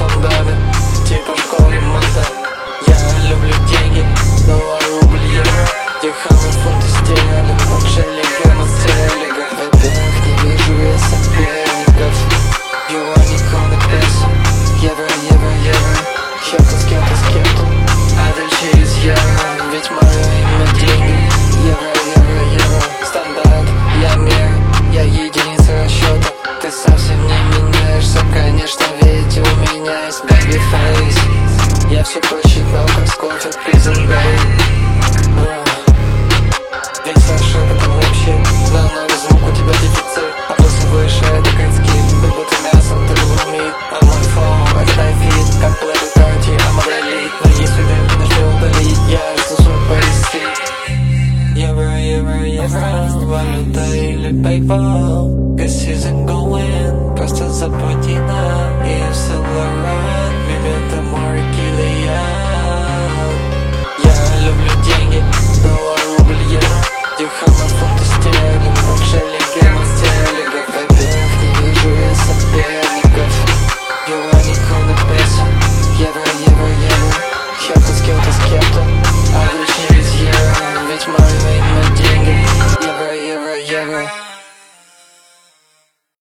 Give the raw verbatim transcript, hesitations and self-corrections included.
фундамент, типа школы ремонта. Я люблю деньги, доллар, рубль, евро, дирхамы, фунты, стерлинги, лучше лига на стерлингах. Во-первых, не вижу я соперников, юани, кроны, песо, евро, евро, евро, щелка с кем-то, с кем-то, а дальше из евро, ведь мое имя деньги. Евро, евро, евро, стандарт, я мир, я единица расчета. Ты совсем не меняешься, конечно, ведь у меня есть baby face. Я все посчитал, как с кофе Prison Bay. Ведь Саша, это вообще на новый звук, у тебя дефицит, а после выше это кайцкит. Ты будто мясо, ты был мид, а мой флоу это тайфит, как Плэбби Карти, а модель лид. Но если ты начнешь удалить, я жду свой поясит. Евро, евро, евро, валюта или PayPal, Gas isn't going, просто заплати нам и все лоран. Baby, это мой